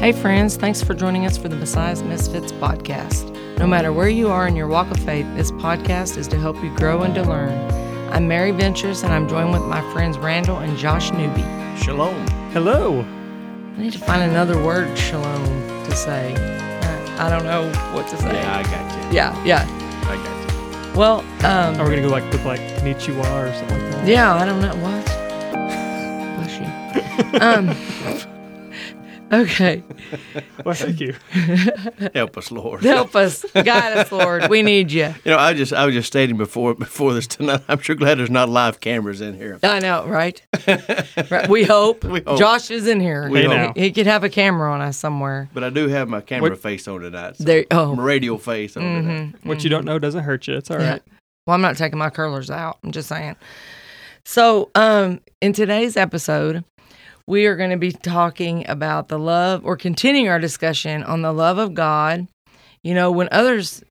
Hey friends, thanks for joining us for the Messiah's Misfits podcast. No matter where you are in your walk of faith, this podcast is to help you grow and to learn. I'm Mary Ventures, and I'm joined with my friends Randall and Josh Newby. Shalom. Hello. I need to find another word, shalom, to say. I don't know what to say. Yeah, I got you. Yeah. I got you. Well, Are we going to go with konnichiwa or something like that? yeah, I don't know. What? Bless you. Okay. Well, thank you. Help us, Lord. Help us. Guide us, Lord. We need you. You know, I was just stating before this tonight, I'm sure glad there's not live cameras in here. I know, right? Right. We hope. We hope. Josh is in here. We hope. now. He could have a camera on us somewhere. But I do have my camera What- face on tonight. So There. Oh. my radio face on tonight. What you don't know doesn't hurt you. It's all Yeah. right. Well, I'm not taking my curlers out. I'm just saying. So, in today's episode, we are going to be talking about the love, or continuing our discussion on the love of God. You know, when others,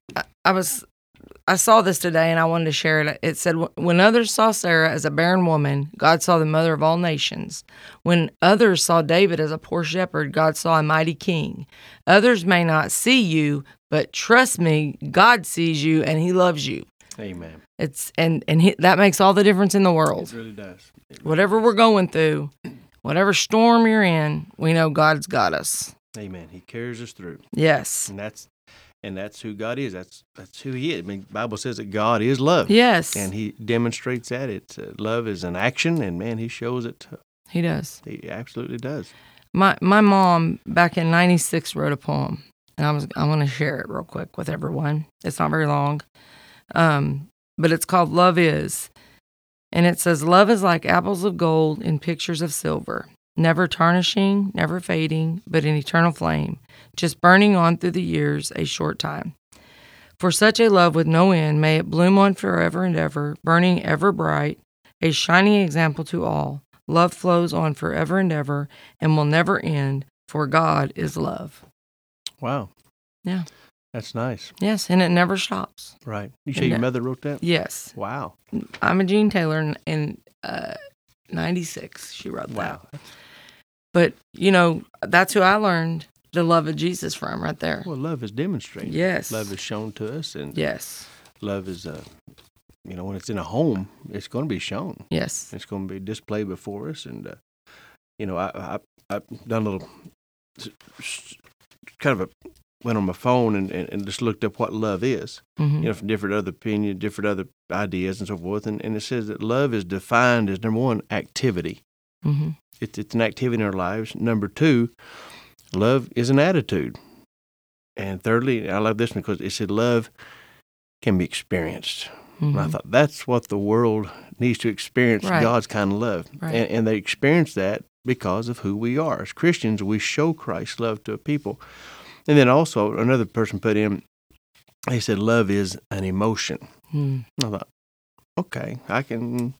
I saw this today and I wanted to share it. It said, when others saw Sarah as a barren woman, God saw the mother of all nations. When others saw David as a poor shepherd, God saw a mighty king. Others may not see you, but trust me, God sees you and he loves you. Amen. That makes all the difference in the world. It really does. Whatever we're going through, whatever storm you're in, we know God's got us. Amen. He carries us through. Yes. And that's who God is. That's who He is. I mean, the Bible says that God is love. Yes. And He demonstrates that. It's love is an action, and man, He shows it. He does. He absolutely does. My mom back in '96 wrote a poem, and I'm going to share it real quick with everyone. It's not very long, but it's called "Love Is," and it says, "Love is like apples of gold in pictures of silver, never tarnishing, never fading, but an eternal flame, just burning on through the years a short time. For such a love with no end, may it bloom on forever and ever, burning ever bright, a shining example to all. Love flows on forever and ever, and will never end, for God is love." Wow. Yeah. That's nice. Yes, and it never stops. Right. You say your mother wrote that? Yes. Wow. I'm a Jean Taylor in 96. She wrote that. Wow. But, you know, that's who I learned the love of Jesus from right there. Well, love is demonstrated. Yes. Love is shown to us, and Yes. love is, when it's in a home, it's going to be shown. Yes. It's going to be displayed before us, and I've done a little kind of went on my phone and just looked up what love is. Mm-hmm. From different other opinions, different other ideas, and so forth, and it says that love is defined as, number one, activity. Mm-hmm. It's an activity in our lives. Number two, love is an attitude. And thirdly, I love this one because it said love can be experienced. And I thought that's what the world needs to experience, Right. God's kind of love. Right. And they experience that because of who we are. As Christians, we show Christ's love to people. And then also, another person put in, he said, love is an emotion. Mm. I thought, okay, I can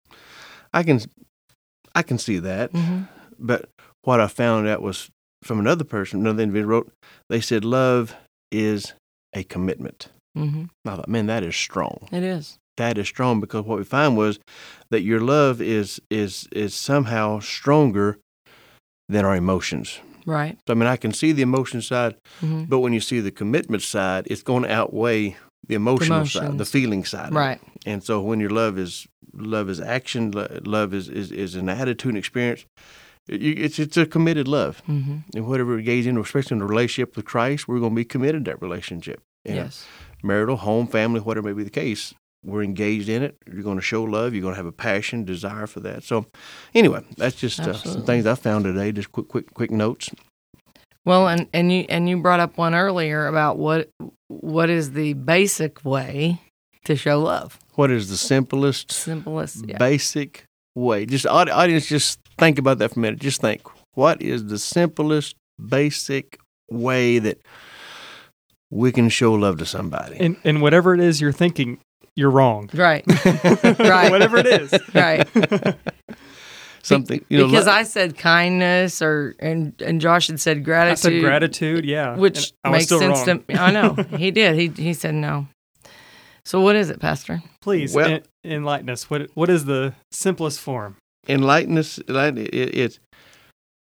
see that. Mm-hmm. But what I found out was from another individual wrote, they said love is a commitment. Mm-hmm. I thought, man, that is strong. It is. That is strong, because what we find was that your love is somehow stronger than our emotions. Right. So, I mean, I can see the emotion side, Mm-hmm. but when you see the commitment side, it's going to outweigh the emotional side, the emotions. feeling side. of it. Right. And so when your love is action, love is an attitude and experience, it's a committed love. Mm-hmm. And whatever we engage in, especially in a relationship with Christ, we're going to be committed to that relationship. You know, Yes. marital, home, family, whatever may be the case, we're engaged in it. You're going to show love. You're going to have a passion, desire for that. So anyway, that's just some Absolutely. things I found today, just quick notes. Well, and you brought up one earlier about what is the basic way to show love. What is the simplest, Simplest. Yeah. basic way? Just audience, just think about that for a minute. Just think, what is the simplest, basic way that we can show love to somebody? And whatever it is you're thinking, you're wrong. Right. Right. Whatever it is. Right. Something, Because I said kindness, and Josh had said I gratitude. said gratitude, yeah. Which And I was makes still sense wrong. to me. I know. He did. He said no. So what is it, Pastor? Please, Well- enlighten us. What is the simplest form? enlighten us. It's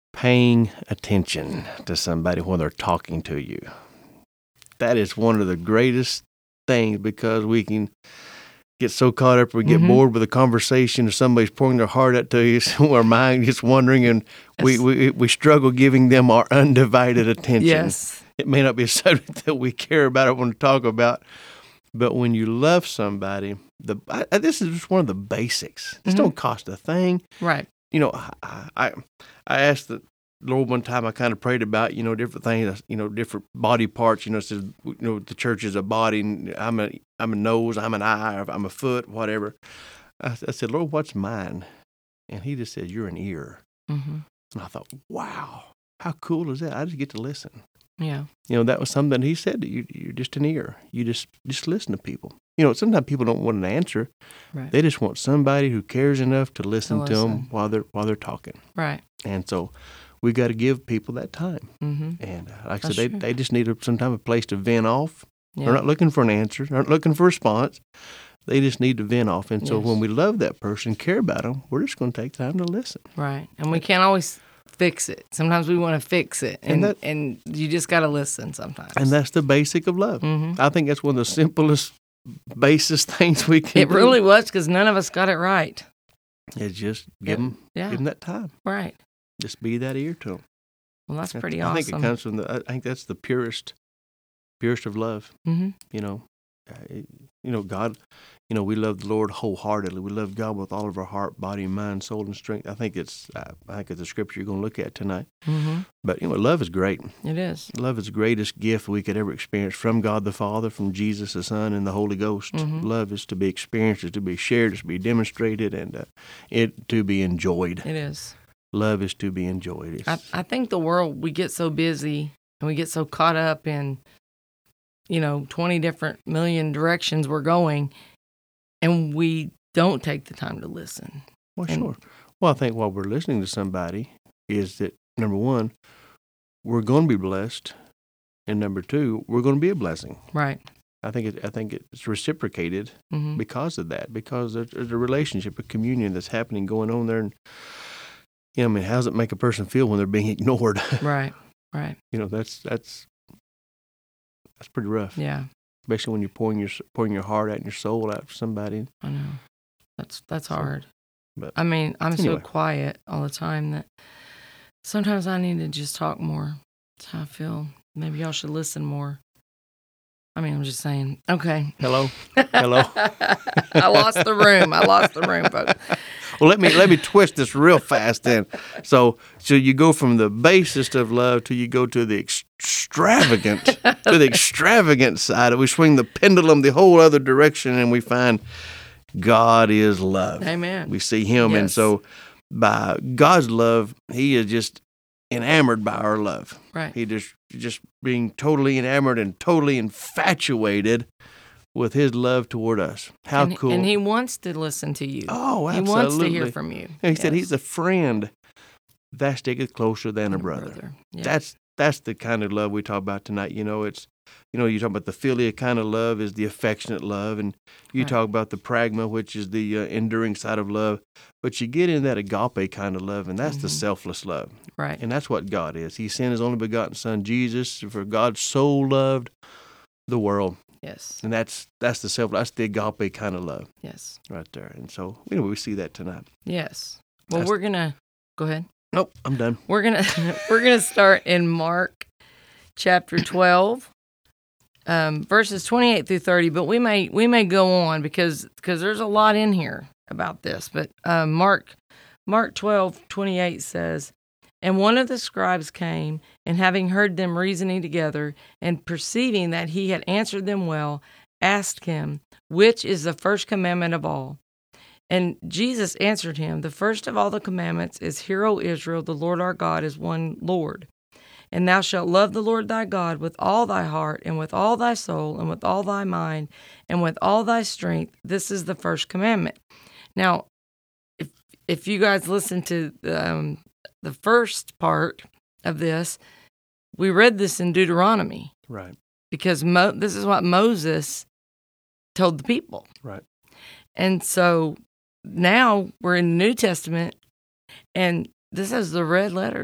paying attention to somebody when they're talking to you. That is one of the greatest things, because we can get so caught up, we get bored with a conversation, or somebody's pouring their heart out to you, so our mind gets wandering, and we struggle giving them our undivided attention. Yes. It may not be a subject that we care about or want to talk about, but when you love somebody, this is just one of the basics. This don't cost a thing. Right. You know, I asked the Lord one time, I kind of prayed about, different things, different body parts. It says, the church is a body, and I'm a nose, I'm an eye, I'm a foot, whatever. I said, Lord, what's mine? And he just said, you're an ear. And I thought, wow, how cool is that? I just get to listen. Yeah. That was something he said, that you're just an ear. You just listen to people. Sometimes people don't want an answer. Right. They just want somebody who cares enough to listen to them while they're talking. Right. And so we got to give people that time. And like I said, they just need sometimes a place to vent off. Yeah. They're not looking for an answer. They're not looking for a response. They just need to vent off. And so when we love that person, care about them, we're just going to take time to listen. Right. And we can't always fix it. Sometimes we want to fix it. And you just got to listen sometimes. And that's the basic of love. I think that's one of the simplest, basest things we can do. It really was, because none of us got it right. It's just give them that time. Right. Just be that ear to them. Well, that's pretty awesome. I think it comes from I think that's the purest of love. God, we love the Lord wholeheartedly. We love God with all of our heart, body, mind, soul, and strength. I think it's a scripture you're going to look at tonight. But love is great. It is. Love is the greatest gift we could ever experience from God the Father, from Jesus the Son, and the Holy Ghost. Love is to be experienced, is to be shared, is to be demonstrated, and it to be enjoyed. It is. Love is to be enjoyed. I think the world, we get so busy and we get so caught up in 20 different million directions we're going, and we don't take the time to listen. Well, sure. Well, I think while we're listening to somebody is that, number one, we're going to be blessed, and number two, we're going to be a blessing. Right. I think it's reciprocated because of that, because there's a relationship, a communion that's happening, going on there. And, how does it make a person feel when they're being ignored? Right. Right. That's pretty rough. Yeah. Especially when you're pouring your heart out and your soul out for somebody. I know. That's hard. But I'm so quiet all the time that sometimes I need to just talk more. That's how I feel. Maybe y'all should listen more. I'm just saying. Okay. Hello. I lost the room, folks. Well, let me twist this real fast then. So you go from the basest of love till you go to the extravagant side. We swing the pendulum the whole other direction, and we find God is love. Amen. We see Him, Yes. and so by God's love, He is just enamored by our love. Right. He just being totally enamored and totally infatuated with His love toward us. How cool. And He wants to listen to you. Oh, absolutely. He wants to hear from you. He said He's a friend that sticketh closer than a brother. Yeah. That's the kind of love we talk about tonight. It's you talk about the philia kind of love is the affectionate love, and you talk about the pragma, which is the enduring side of love. But you get in that agape kind of love, and that's the selfless love. Right. And that's what God is. He sent His only begotten Son, Jesus, for God so loved the world. Yes. And that's the agape kind of love. Yes. Right there. And so, we see that tonight. Yes. Well, we're going to go ahead. Nope, I'm done. We're going to start in Mark chapter 12. Verses 28 through 30, but we may go on because there's a lot in here about this. But Mark 12:28 says, "And one of the scribes came, and having heard them reasoning together, and perceiving that he had answered them well, asked him, which is the first commandment of all? And Jesus answered him, the first of all the commandments is, Hear, O Israel, the Lord our God is one Lord. And thou shalt love the Lord thy God with all thy heart, and with all thy soul, and with all thy mind, and with all thy strength. This is the first commandment." Now, if you guys listen to the first part of this, we read this in Deuteronomy. Right. Because this is what Moses told the people. Right. And so now we're in the New Testament, and this has the red letters.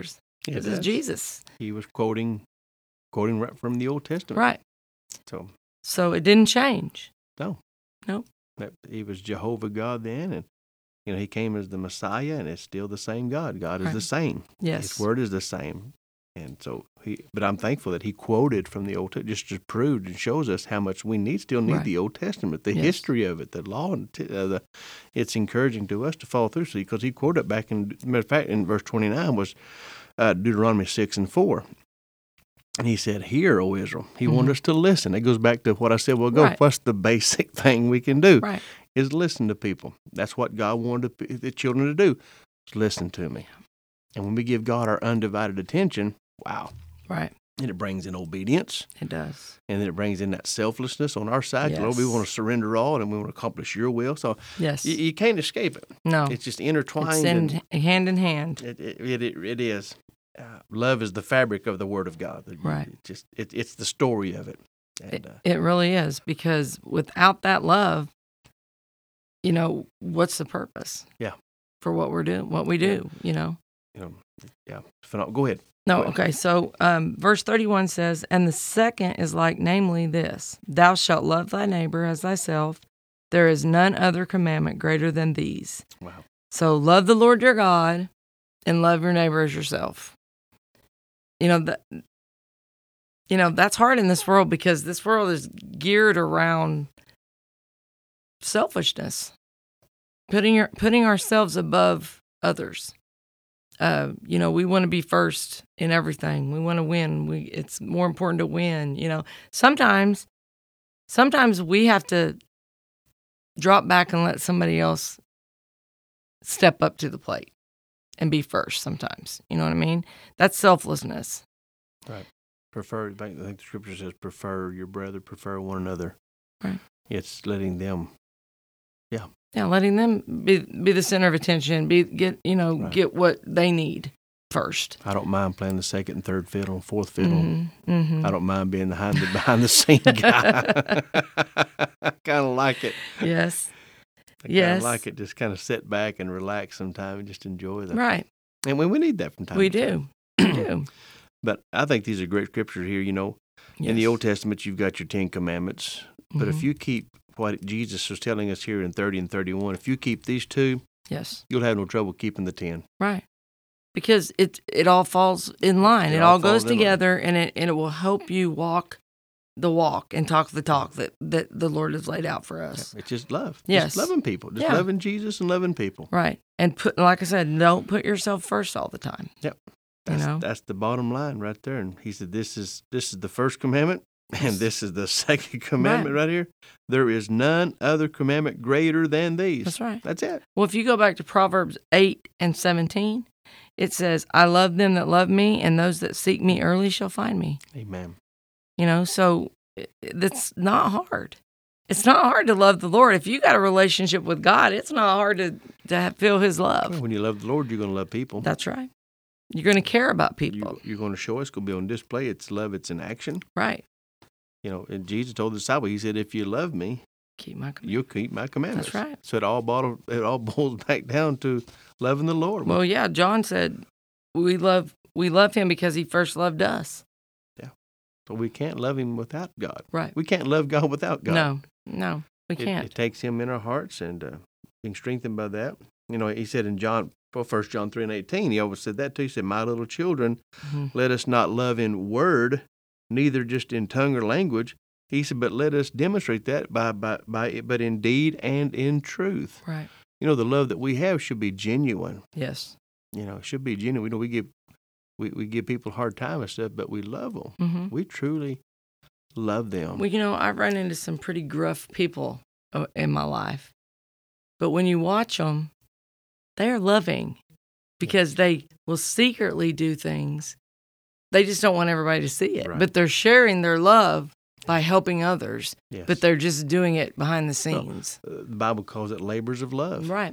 Yeah, This is Jesus. He was quoting right from the Old Testament. Right. So it didn't change. No. Nope. He was Jehovah God then, and he came as the Messiah, and it's still the same God. God is Right. the same. Yes. His word is the same. And so but I'm thankful that he quoted from the Old Testament, just to prove and shows us how much we still need Right. the Old Testament, the Yes. history of it, the law, and it's encouraging to us to follow through. So because he quoted back matter of fact, in verse 29 was Deuteronomy 6:4. And he said, "Hear, O Israel." He wanted us to listen. It goes back to what I said. Well, Right. what's the basic thing we can do? Right. Is listen to people. That's what God wanted the children to do. Is listen to me. And when we give God our undivided attention, wow. Right. And it brings in obedience. It does. And then it brings in that selflessness on our side. Yes. Lord, we want to surrender all and we want to accomplish your will. So Yes. you can't escape it. No. It's just intertwined. It's hand in hand. It is. Love is the fabric of the Word of God. Right. It's the story of it. And, It really is, because without that love, what's the purpose? Yeah. For what we do. yeah. Go ahead. No, Go ahead. okay. So verse 31 says, "And the second is like, namely this, thou shalt love thy neighbor as thyself. There is none other commandment greater than these." Wow. So love the Lord your God and love your neighbor as yourself. That's hard in this world, because this world is geared around selfishness, putting ourselves above others. We want to be first in everything. We want to win. It's more important to win. Sometimes we have to drop back and let somebody else step up to the plate and be first. Sometimes, you know what I mean? That's selflessness. Right. I think the scripture says, prefer your brother, prefer one another. Right. It's letting them. Yeah, letting them be the center of attention. Right. Get what they need first. I don't mind playing the second and third fiddle and fourth fiddle. Mm-hmm. I don't mind being behind the scene guy. I kind of like it. Yes. I kind Yes. of like it. Just kind of sit back and relax sometimes and just enjoy that. Right. And we need that from time We to time. do. We do. But I think these are great scriptures here. In the Old Testament, you've got your 10 Commandments. But if you keep what Jesus was telling us here in 30 and 31, if you keep these two, Yes. you'll have no trouble keeping the 10. Right. Because it all falls in line. It all goes falls in line. together, and it will help you walk the walk and talk the talk that the Lord has laid out for us. It's just love. Yes. Just loving people. Just Yeah. loving Jesus and loving people. Right. And like I said, don't put yourself first all the time. Yep. You know? That's the bottom line right there. And he said, this is the first commandment, and this is the second commandment right here. There is none other commandment greater than these. That's right. That's it. Well, if you go back to Proverbs 8:17, it says, "I love them that love me, and those that seek me early shall find me." Amen. So that's not hard. It's not hard to love the Lord. If you got a relationship with God, it's not hard to feel His love. When you love the Lord, you're going to love people. That's right. You're going to care about people. You're going to show it's going to be on display. It's love. It's in action. Right. And Jesus told the disciples, he said, if you love me, Keep my commandments. you'll keep my commandments. That's right. So it all boils back down to loving the Lord. Well, yeah, John said we love Him because He first loved us. So we can't love him without God. Right. We can't love God without God. No, we can't. It takes him in our hearts and being strengthened by that. He said in 1 John 3:18, he always said that too. He said, my little children, let us not love in word, neither just in tongue or language. He said, but let us demonstrate that but in deed and in truth. Right. The love that we have should be genuine. Yes. It should be genuine. We give people a hard time and stuff, but we love them. Mm-hmm. We truly love them. Well, I've run into some pretty gruff people in my life. But when you watch them, they are loving because they will secretly do things. They just don't want everybody to see it. Right. But they're sharing their love by helping others. Yes. But they're just doing it behind the scenes. The Bible calls it labors of love. Right.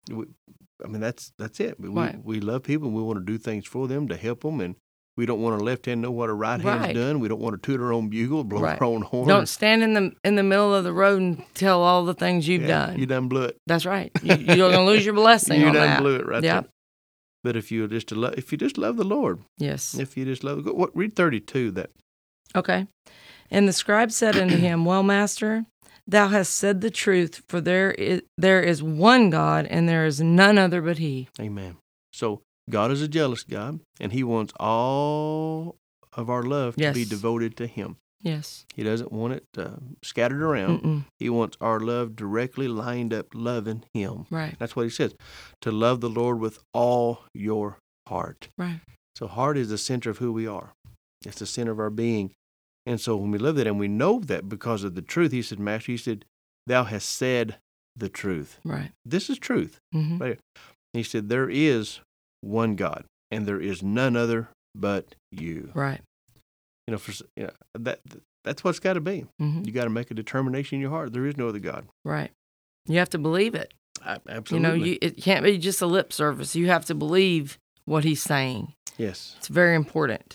That's it. Right. We love people. And we want to do things for them to help them, and we don't want our left hand know what our right hand's Right. done. We don't want to toot our own bugle, blow Right. our own horn. Don't stand in the middle of the road and tell all the things you've done. You done blew it. That's right. You're going to lose your blessing You on done that. blew it right Yep. there. But if you just love the Lord, Yes. if you just love, read 32. That Okay. And the scribe said unto him, Well, master, thou hast said the truth, for there is one God, and there is none other but He. Amen. So God is a jealous God, and He wants all of our love to be Yes. devoted to Him. Yes. He doesn't want it scattered around. Mm-mm. He wants our love directly lined up, loving Him. Right. That's what He says, to love the Lord with all your heart. Right. So heart is the center of who we are. It's the center of our being. And so when we live that, and we know that because of the truth, He said, Master, He said, thou hast said the truth. Right. This is truth. Mm-hmm. Right. He said, there is one God, and there is none other but you. Right. That's what's got to be. Mm-hmm. You got to make a determination in your heart. There is no other God. Right. You have to believe it. Absolutely. It can't be just a lip service. You have to believe what He's saying. Yes. It's very important.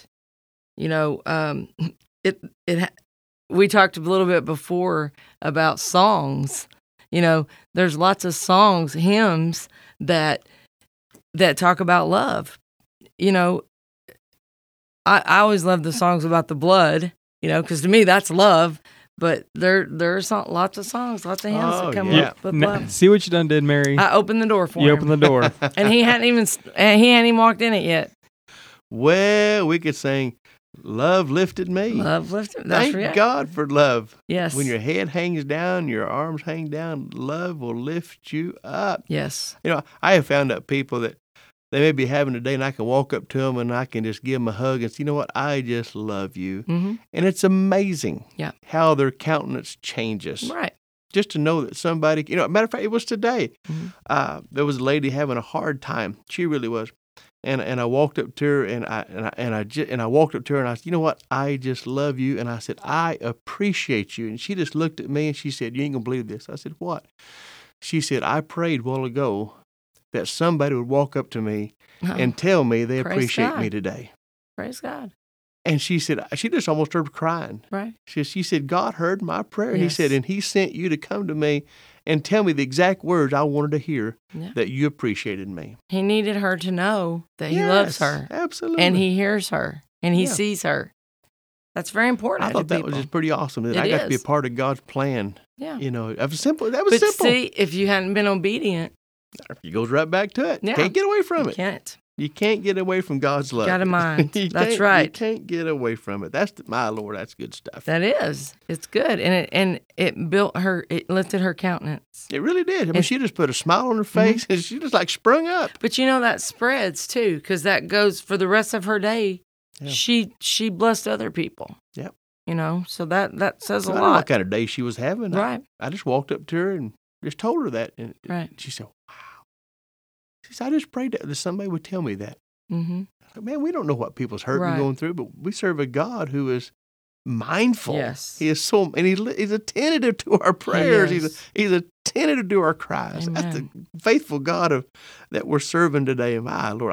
We talked a little bit before about songs. There's lots of songs, hymns that talk about love. I always love the songs about the blood, because to me that's love. But there are lots of songs, lots of hymns that come up with love. See what you done did, Mary. I opened the door for him. You opened the door. And he hadn't even walked in it yet. Well, we could sing, Love Lifted Me. Love lifted. That's Thank right. God for love. Yes. When your head hangs down, your arms hang down, love will lift you up. Yes. I have found out people that they may be having a day, and I can walk up to them and I can just give them a hug and say, you know what, I just love you. Mm-hmm. And it's amazing how their countenance changes. Right. Just to know that somebody, matter of fact, it was today. Mm-hmm. There was a lady having a hard time. She really was. And I walked up to her and I walked up to her and I said, you know what? I just love you. And I said, I appreciate you. And she just looked at me and she said, you ain't gonna believe this. I said, what? She said, I prayed a while ago that somebody would walk up to me and tell me they appreciate me today. Praise God. And she said, she just almost started crying. Right. She said, God heard my prayer. Yes. He said, and He sent you to come to me and tell me the exact words I wanted to hear, that you appreciated me. He needed her to know that He loves her. Absolutely. And He hears her and He sees her. That's very important. I thought that was just pretty awesome. That I got to be a part of God's plan. Yeah. That was simple. But see, if you hadn't been obedient, it goes right back to it. Yeah. Can't get away from it. You can't get away from God's love. Got a mind. That's right. You can't get away from it. My Lord, that's good stuff. That is. It's good. And it built her, it lifted her countenance. It really did. I mean, she just put a smile on her face and she just like sprung up. But that spreads too, because that goes for the rest of her day. Yeah. She blessed other people. Yep. So that says a lot. I don't know what kind of day she was having. Right. I just walked up to her and just told her that. And she said, wow. She said, I just prayed that somebody would tell me that. Mm-hmm. Man, we don't know what people's hurting and going through, but we serve a God who is mindful. Yes. He is and he's attentive to our prayers. He's attentive to our cries. Amen. That's the faithful God that we're serving today. My Lord,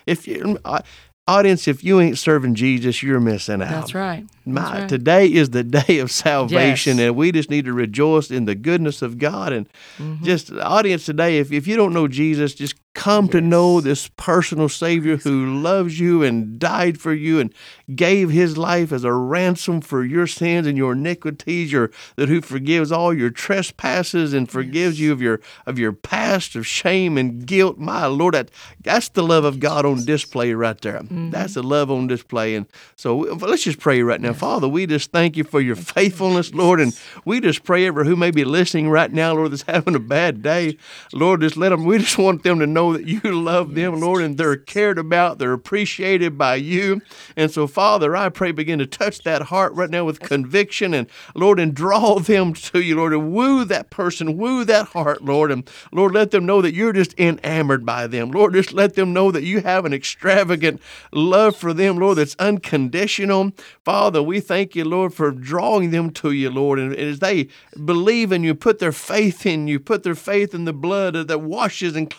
audience, if you ain't serving Jesus, you're missing out. That's right. Today is the day of salvation, and we just need to rejoice in the goodness of God. And just audience today, if you don't know Jesus, just come to know this personal Savior who loves you and died for you and gave His life as a ransom for your sins and your iniquities, who forgives all your trespasses and forgives you of your past of shame and guilt. My Lord, that's the love of God on display right there. That's the love on display. And so let's just pray right now. Father, we just thank you for your faithfulness, Lord, and we just pray over who may be listening right now, Lord, that's having a bad day. Lord, we just want them to know that you love them, Lord, and they're cared about, they're appreciated by you. And so, Father, I pray begin to touch that heart right now with conviction, and Lord, and draw them to you, Lord, and woo that person, woo that heart, Lord, and Lord, let them know that you're just enamored by them. Lord, just let them know that you have an extravagant love for them, Lord, that's unconditional. Father, we thank you, Lord, for drawing them to you, Lord, and as they believe in you, put their faith in you, put their faith in the blood that washes and cleanses,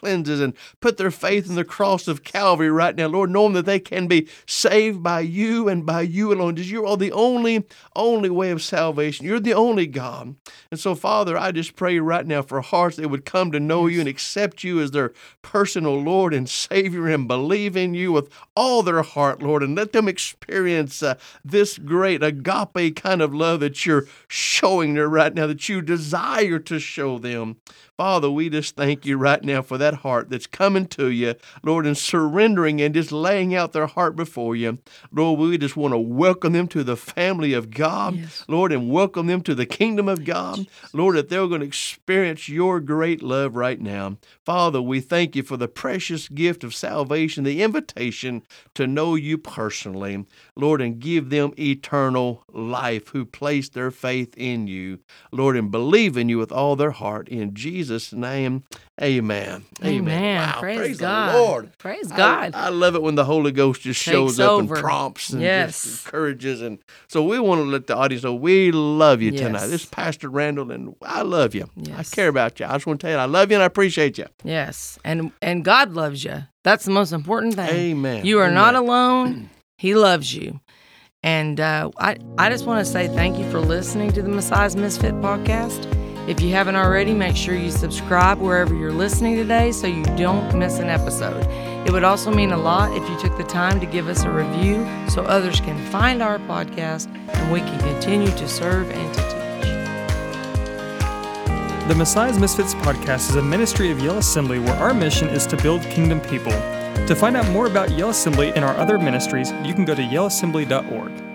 and put their faith in the cross of Calvary right now, Lord, knowing that they can be saved by you and by you alone. Because you are the only way of salvation. You're the only God. And so, Father, I just pray right now for hearts that would come to know you and accept you as their personal Lord and Savior and believe in you with all their heart, Lord, and let them experience this great agape kind of love that you're showing them right now, that you desire to show them. Father, we just thank you right now for that heart that's coming to you, Lord, and surrendering and just laying out their heart before you. Lord, we just want to welcome them to the family of God, Yes. Lord, and welcome them to the kingdom of God, Lord, that they're going to experience your great love right now. Father, we thank you for the precious gift of salvation, the invitation to know you personally, Lord, and give them eternal life who place their faith in you, Lord, and believe in you with all their heart. In Jesus' name, amen. Amen. Wow, Praise the God. Lord. Praise God. I love it when the Holy Ghost just Takes shows up over. and prompts and Yes. just encourages. And so we want to let the audience know we love you tonight. Yes. This is Pastor Randall, and I love you. Yes. I care about you. I just want to tell you I love you and I appreciate you. Yes. And God loves you. That's the most important thing. Amen. You are not Amen. alone. He loves you. And I just want to say thank you for listening to the Messiah's Misfit podcast. If you haven't already, make sure you subscribe wherever you're listening today so you don't miss an episode. It would also mean a lot if you took the time to give us a review so others can find our podcast and we can continue to serve and to teach. The Messiah's Misfits podcast is a ministry of Yale Assembly where our mission is to build kingdom people. To find out more about Yale Assembly and our other ministries, you can go to yaleassembly.org.